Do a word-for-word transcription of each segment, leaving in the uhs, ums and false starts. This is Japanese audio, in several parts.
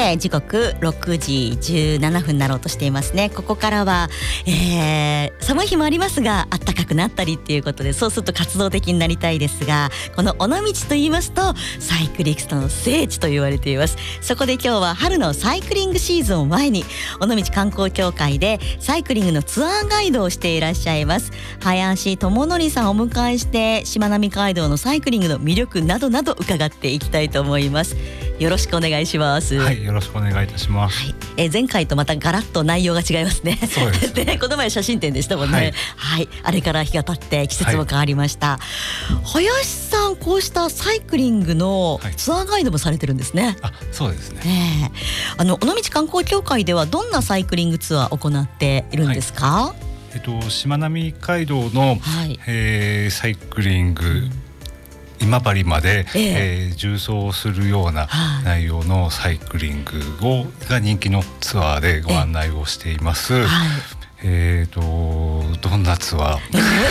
て時刻ろくじじゅうななふんになろうとしていますね。ここからは、えー、寒い日もありますが暖かくなったりっていうことで、そうすると活動的になりたいですが、この尾道と言いますとサイクリストの聖地と言われています。そこで今日は春のサイクリングシーズンを前に尾道観光協会でサイクリングのツアーガイドをしていらっしゃいます林智則さんをお迎えして、しまなみ海道のサイクリングの魅力などなど伺っていきたいと思います。よろしくお願いします。 はい、よろしくお願いいたします。はい、 えー、前回とまたガラッと内容が違いますね。 そうですね。 でこの前写真展でしたもんね。はい、はい、あれから日が経って季節も変わりました。はい、林さん、こうしたサイクリングのツアーガイドもされてるんですね。 はい、あ、そうですね。 えー、あの尾道観光協会ではどんなサイクリングツアーを行っているんですか？はい、 えっと、しまなみ海道の、はい、えー、サイクリング、うん、今治まで、えーえー、縦走するような内容のサイクリングをが人気のツアーでご案内をしています。えーはい、えーとどんなツアー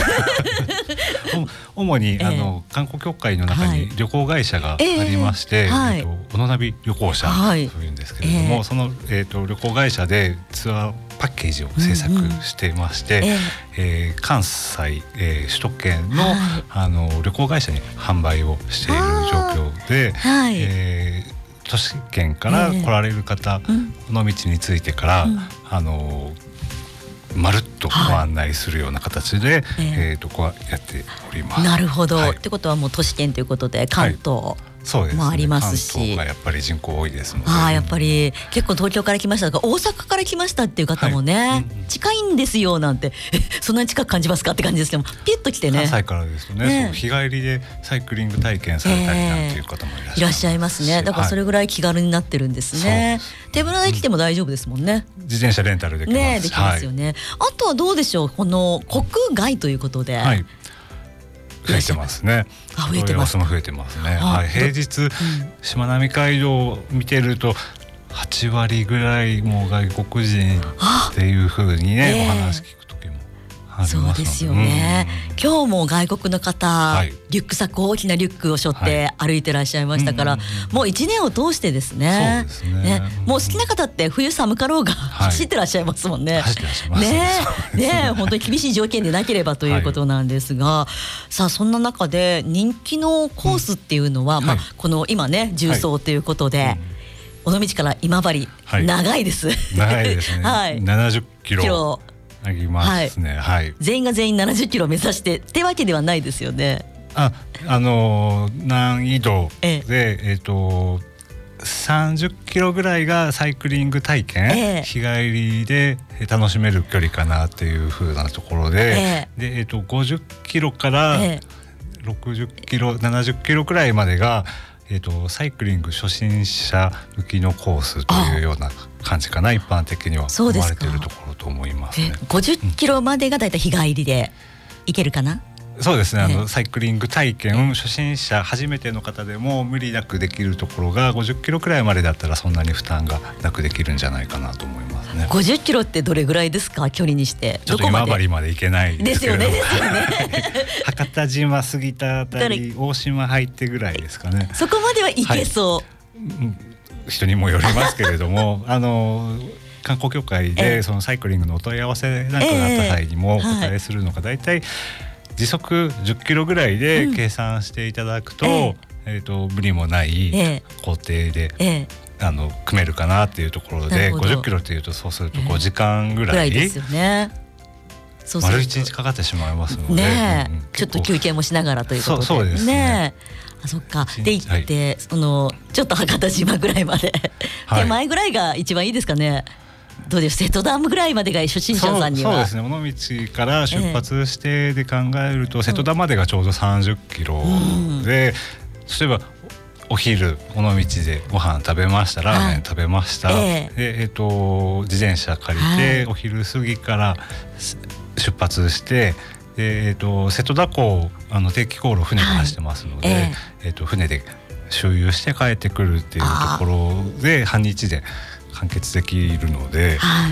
主に、えー、あの観光協会の中に旅行会社がありまして、えーはい、えーと尾野ナビ旅行者というんですけれども、はい、その、えーと旅行会社でツアーパッケージを制作していまして、うんうん、えーえー、関西、えー、首都圏の、はい、あの旅行会社に販売をしている状況で、はい、えー、都市圏から来られる方、えー、この道についてから、うん、あのまるっとご案内するような形で、はい、えー、えー、とこうやっております。 なるほど、 はい、 ってことはもう都市圏ということで関東、はい、 そうですね、 もありますし、 関東がやっぱり人口多いですので、 あ、やっぱり結構東京から来ましたとか大阪から来ましたっていう方もね、はい、うん、近いんですよなんてそんなに近く感じますかって感じですけども、ピュッと来てね、 関西からですとね、ね、そう日帰りでサイクリング体験されたりなんていう方もいらっしゃいます、えー、いらっしゃいますね。だからそれぐらい気軽になってるんですね。はい、手ぶらで来ても大丈夫ですもんね。 自転車レンタルできます、 ね、できますよね。はい、あとはどうでしょう、この国外ということで、はい、 増えてますね。 あ、増えてます。 も増えてますね。はい、平日、うん、しまなみ海道を見てるとはちわりぐらいもう外国人っていう風にね、えー、お話聞く時もありますので。 そうですよね。うん、今日も外国の方、はい、リュックサック、大きなリュックを背負って歩いてらっしゃいましたから、はい、うん、もう一年を通してですね。そうですね。ね、もう好きな方って冬寒かろうが走ってらっしゃいますもんね。はい、走ってらっしゃいますね。ね、ね、本当に厳しい条件でなければということなんですが、はい、さあそんな中で人気のコースっていうのは、うん、まあ、はい、この今ね縦走ということで、はい、尾道から今治、はい、長いです。 長いですね。はい、ななじゅっキロ。ありますね。はい。 全員が全員ななじゅっキロを目指してってわけではないですよね。 あ、あのー、難易度で、えええー、とさんじゅっキロぐらいがサイクリング体験、ええ、日帰りで楽しめる距離かなっていう風なところで、ええでえー、とごじゅっキロからろくじゅっキロ、ななじゅっキロくらいまでが、えー、とサイクリング初心者向きのコースというような感じかな、一般的には思われているところと思いますね。 ごじゅっキロまでがだいたい日帰りで行けるかな。 そうですね、あのサイクリング体験、初心者初めての方でも無理なくできるところがごじゅっキロくらいまでだったらそんなに負担がなくできるんじゃないかなと思いますね。 ごじゅっキロってどれぐらいですか、距離にして。 ちょっと今治まで行けないですけれども、 ですよね、ですよね博多島過ぎたあたり、大島入ってぐらいですかね。 そこまでは行けそう、 はい、人にもよりますけれどもあの観光協会でそのサイクリングのお問い合わせなんかがあった際にもお答えするのがだいたい時速じゅっキロぐらいで計算していただくと、うん、えー、えーと無理もない工程で、えー、あの組めるかなっていうところで、ごじゅっキロっていうとそうするとごじかんぐらい、 えー、ぐらいですよね。 そう丸一日かかってしまいますので、 ね、 うん、 ちょっと休憩もしながらということで、 そう、そうですね。 ね、あ、そっか。で行って、はい、そのちょっと博多島ぐらいまで、はい、手前ぐらいが一番いいですかね。どうです、瀬戸ダムぐらいまでが初心者さんには。 そうですね、尾道から出発してで考えると、えー、瀬戸田までがちょうどさんじゅっキロで、うん、例えばお昼尾道でご飯食べました、ラーメン食べました、えーでえー、と自転車借りて、はい、お昼過ぎから出発してで、えー、と瀬戸田港、あの定期航路船が走ってますので、はい、えーえー、と船で周遊して帰ってくるっていうところで半日で完結できるので、はい、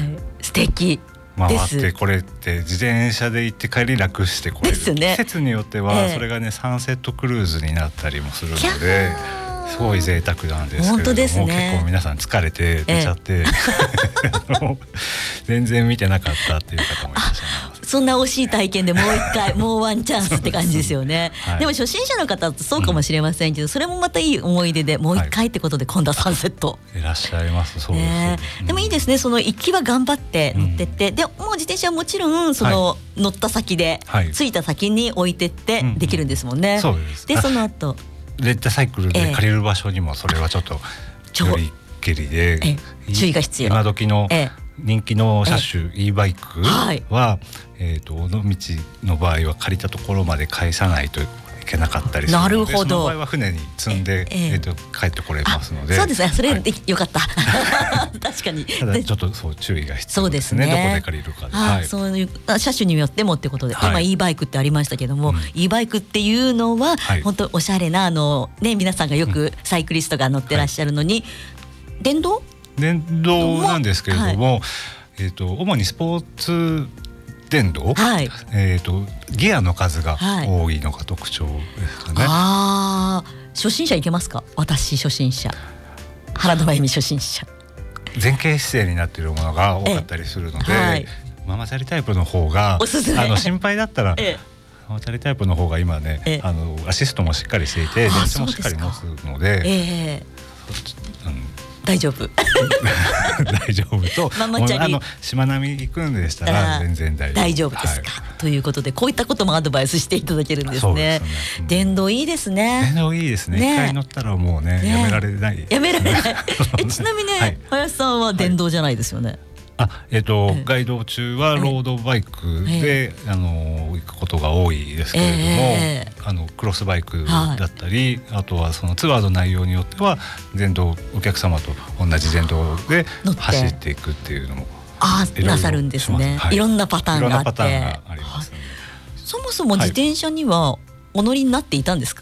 素敵回ってこれって自転車で行って帰り楽してこれる、ね、季節によってはそれがね、えー、サンセットクルーズになったりもするので、 すごい贅沢なんですけれども、 本当ですね、 結構皆さん疲れて寝ちゃって、ええ、全然見てなかったっていう方もいらっしゃいます。 そんな惜しい体験でもう一回もうワンチャンスって感じですよね。はい、でも初心者の方ってそうかもしれませんけど、うん、それもまたいい思い出でもう一回ってことで今度はサンセット、 はい、いらっしゃいます。そうです、ね、 うん、でもいいですね。その行きは頑張って乗ってって、うん、でもう自転車はもちろんその、はい、乗った先で、はい、着いた先に置いてってできるんですもんね、うんうん、 そうです。 でその後レンタサイクルで借りる場所にもそれはちょっとよりけりで、 ええ、注意が必要。 今時の人気の車種、ええ、e バイクは、はい、えーと、尾道の場合は借りたところまで返さないといけなかったりするので、なるほど、その場合は船に積んで、えええー、と帰ってこれますので。 そうですね、それで、はい、よかった確かに。 ただちょっとそう注意が必要ですね。そうですね、どこで借りるかで、 はい、そういう車種によってもってことで、はい、今 e バイクってありましたけども、うん、e バイクっていうのは、はい、本当おしゃれなあの、ね、皆さんがよくサイクリストが乗ってらっしゃるのに、はい、電動電動なんですけれども、はい、えー、と主にスポーツ電動、はい、えー、とギアの数が多いのが特徴ですかね。はい、 あ、初心者いけますか？私初心者、原田真由美初心者。 前傾姿勢になっているものが多かったりするので、はい、ママチャリタイプの方がおすすめ。あの心配だったら、ええ、ママチャリタイプの方が今ね、ええ、あのアシストもしっかりしていて電池もしっかり持つので、ええ、うん、 大丈夫大丈夫とママチャリ、あのしまなみ行くんでしたら全然大丈夫、 大丈夫ですか、はい、ということでこういったこともアドバイスしていただけるんですね。そうですね、うん、電動いいですね。 電動いいですね。一回乗ったらもうね、ね、やめられない、 やめられないえちなみにね、はい、林さんは電動じゃないですよね。はい、 あ、えーとえー、ガイド中はロードバイクで、えー、あの行くことが多いですけれども、えー、あのクロスバイクだったり、はい、あとはそのツアーの内容によっては電動、お客様と同じ電動で走っていくっていうのもあなさるんですね。はい、いろんなパターンがあって、いろんなパターンがありますね。そもそも自転車にはお乗りになっていたんですか？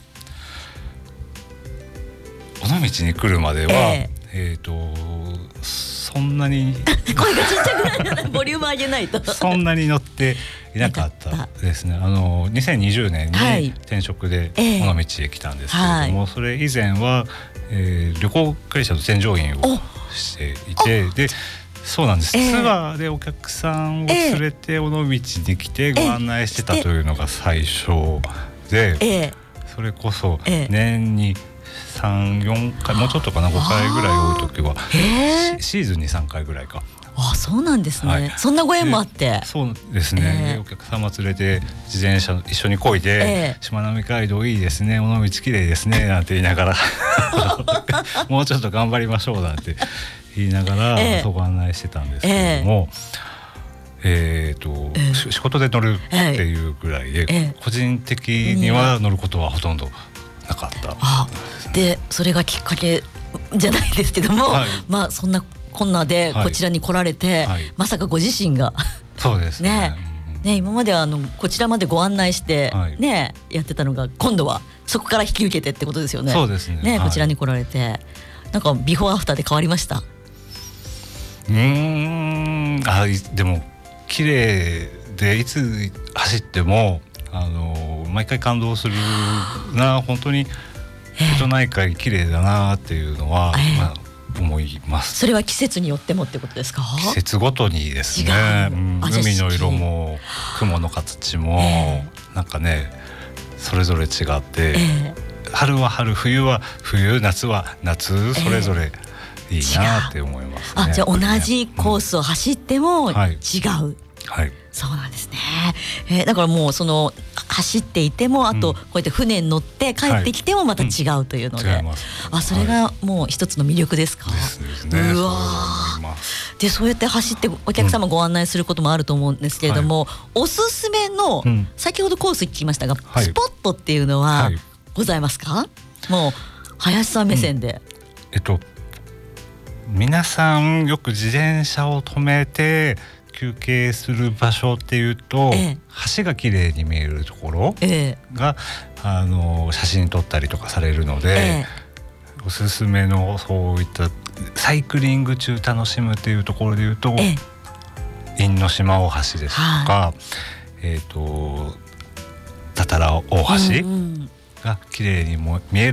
尾道に来るまでは、えーえーとそんなに声がちっちゃくなるボリューム上げないとそんなに乗っていなかったですね。あのにせんにじゅうねんに転職で尾道へ来たんですけれども、はいえー、それ以前は、えー、旅行会社の添乗員をしていて、でそうなんです、えー、ツアーでお客さんを連れて尾道に来てご案内してたというのが最初で、えー、それこそ年にさん、よんかい、もうちょっとかな、ごかいぐらい多い時はシーズンにさんかいぐらいか。 あ、そうなんですね、はい、そんなご縁もあって。 そうですね、えー、お客様連れて自転車一緒に漕いで、えー、しまなみ海道いいですね、尾道きれいですねなんて言いながらもうちょっと頑張りましょうなんて言いながら、えー、そうご案内してたんですけれども、えーえーとえー、仕事で乗るっていうぐらいで、えー、個人的には乗ることはほとんどなかった、ね、 あでそれがきっかけじゃないですけども、はい、まあそんなこんなでこちらに来られて、はい、まさかご自身がそうです ね, ね, ね今まではあのこちらまでご案内して、はい、ねやってたのが今度はそこから引き受けてってことですよね。 そうですね、 ね、こちらに来られてなんかビフォーアフターで変わりました？ うーんあでも綺麗でいつ走ってもあの毎回感動するな、本当に瀬戸内海綺麗だなっていうのは、えーまあ、思います。 それは季節によってもってことですか？ 季節ごとにですね、うん、海の色も雲の形も、えー、なんかねそれぞれ違って、えー、春は春、冬は冬、夏は夏、それぞれいいなって思いますね。 あ、じゃあ同じコースを走っても違う、うんはいはい、 そうなんですね、えー、だからもうその走っていてもあとこうやって船に乗って帰ってきてもまた違うというので、はいうん、あそれがもう一つの魅力ですか？ ですね、うわそうでそうやって走ってお客様ご案内することもあると思うんですけれども、はい、おすすめの、うん、先ほどコース聞きましたが、はい、スポットっていうのはございますか？はい、もう林さん目線で、うん、 えっと皆さんよく自転車を止めて休憩する場所っていうと、ええ、橋が綺麗に見えるところが、ええ、あの写真撮ったりとかされるので、ええ、おすすめのそういったサイクリング中楽しむっていうところでいうと、ええ、因島大橋ですとか、はえーと多々良大橋が綺麗にも見える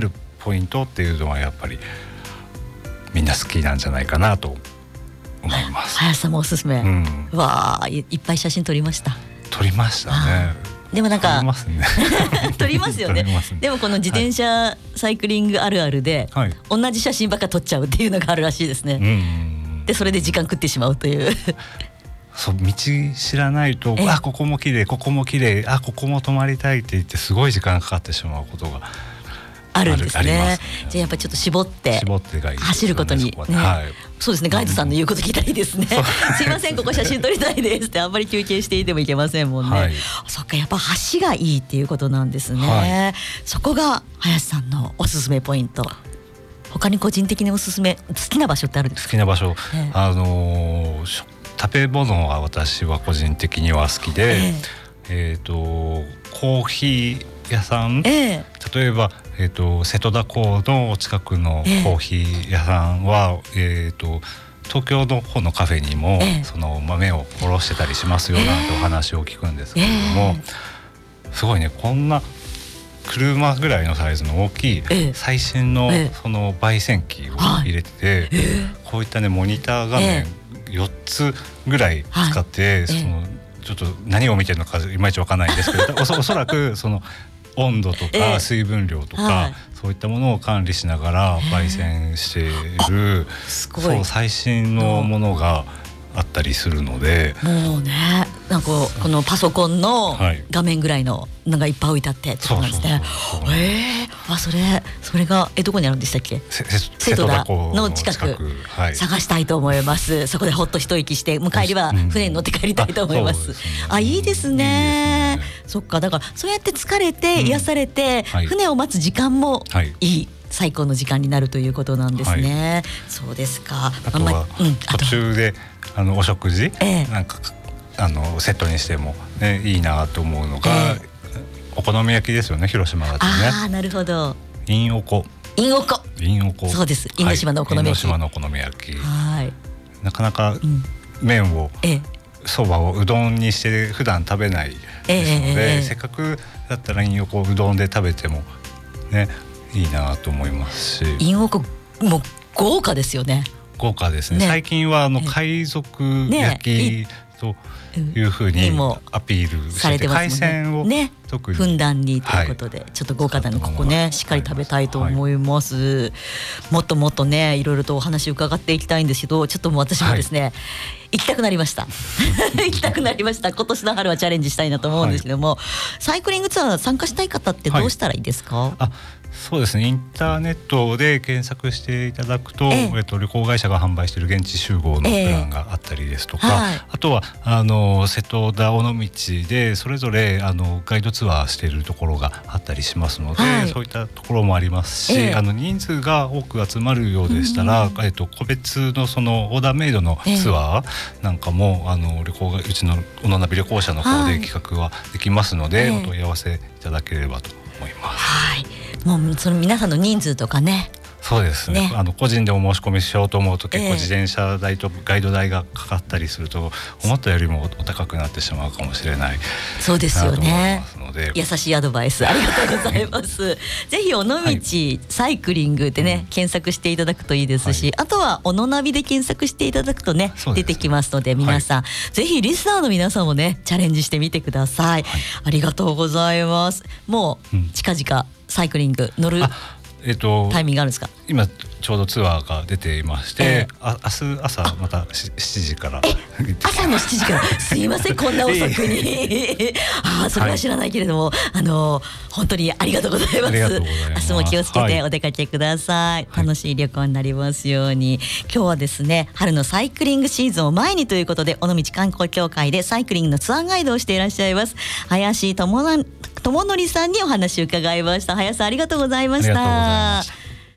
ポイントっていうのはやっぱりみんな好きなんじゃないかなと思います。 林さんもおすすめ、うん、わあ い, いっぱい写真撮りました。 撮りましたね。 でもなんか撮りますね撮りますよ ね, ねでもこの自転車サイクリングあるあるで、はい、同じ写真ばっか撮っちゃうっていうのがあるらしいですね。うんでそれで時間食ってしまうというそう道知らないとあここも綺麗ここも綺麗あここも泊まりたいって言ってすごい時間かかってしまうことがあるんです ね, ねじゃあやっぱりちょっと絞って走ることに、ねはい、そうですねガイドさんの言うこと聞いたらいいですね、うん、すいませんここ写真撮りたいですってあんまり休憩していてもいけませんもんね、はい、そっかやっぱ橋がいいっていうことなんですね、はい、そこが林さんのおすすめポイント。他に個人的におすすめ好きな場所ってあるんですか？ 好きな場所、えー、あのー、食べ物は私は個人的には好きで、えーえー、とコーヒー屋さん、えー、例えば、えー、と瀬戸田港の近くのコーヒー屋さんは、えー、と東京の方のカフェにも、えー、その豆を卸してたりしますよなんてお話を聞くんですけれども、えー、すごいねこんな車ぐらいのサイズの大きい最新のその焙煎機を入れてて、こういったねモニター画面よっつぐらい使ってそのちょっと何を見てるのかいまいちわかんないんですけど お, そ, おそらくその温度とか水分量とかそういったものを管理しながら焙煎しているそう最新のものがあったりするので、 もうねなんかこのパソコンの画面ぐらいののがいっぱい置いてあってってことなんですね。えー、あそれそれがえどこにあるんでしたっけ？瀬戸田の近く、はい、探したいと思います。そこでほっと一息してもう帰りは船に乗って帰りたいと思います。うん、あ, あいいですね。いいですね。そっかだからそうやって疲れて癒されて、うんはい、船を待つ時間もいい。はい最高の時間になるということなんですね、はい、そうですか。 あとは、うん、途中であのお食事、ええ、なんかあのセットにしても、ね、いいなと思うのが、ええ、お好み焼きですよね広島だとね。 あなるほど。 インオコインオコインオコそうです因島のお好み焼き、 はい、因島のお好み焼き、 はい、 なかなか麺を、ええ、そばをうどんにして普段食べないですので、ええ、せっかくだったらインオコうどんで食べてもねいいなと思いますし、 インオコも豪華ですよね。 豪華です ね, ね最近はあの海賊焼きというふうにアピールしてて、海鮮を特にふんだんにということで、はい、ちょっと豪華なのここねしっかり食べたいと思います、はい、もっともっとねいろいろとお話伺っていきたいんですけど、ちょっともう私もですね、はい、行きたくなりました行きたくなりました。今年の春はチャレンジしたいなと思うんですけども、はい、サイクリングツアー参加したい方ってどうしたらいいですか？はい、あそうですねインターネットで検索していただくと、えーえっと、旅行会社が販売している現地集合のプランがあったりですとか、えーはい、あとはあの瀬戸田尾道でそれぞれあのガイドツアーしているところがあったりしますので、はい、そういったところもありますし、えー、あの人数が多く集まるようでしたら、うんえっと、個別のそのオーダーメイドのツアーなんかも、えー、あの旅行がうちのおのなび旅行者の方で企画はできますので、はい、お問い合わせいただければと思います。 はいもうその皆さんの人数とかね。 そうですね、ねあの個人でお申し込みしようと思うと結構自転車代とガイド代がかかったりすると、えー、思ったよりもお高くなってしまうかもしれないそうですよね。優しいアドバイスありがとうございますぜひ尾道、はい、サイクリングでね、うん、検索していただくといいですし、はい、あとは尾のナビで検索していただくとね出てきますので皆さん、はい、ぜひリスナーの皆さんもねチャレンジしてみてください、はい、ありがとうございます。もう、うん、近々サイクリング乗るえっと、タイミングあるんですか？ 今ちょうどツアーが出ていまして、えー、あ明日朝またしちじから朝のしちじからすいませんこんな遅くにあそれは知らないけれども、はい、あの本当にありがとうございます。明日も気をつけてお出かけください、はい、楽しい旅行になりますように、はい、今日はですね春のサイクリングシーズンを前にということで尾道観光協会でサイクリングのツアーガイドをしていらっしゃいます林智則さんにお話を伺いました。林さんありがとうございました。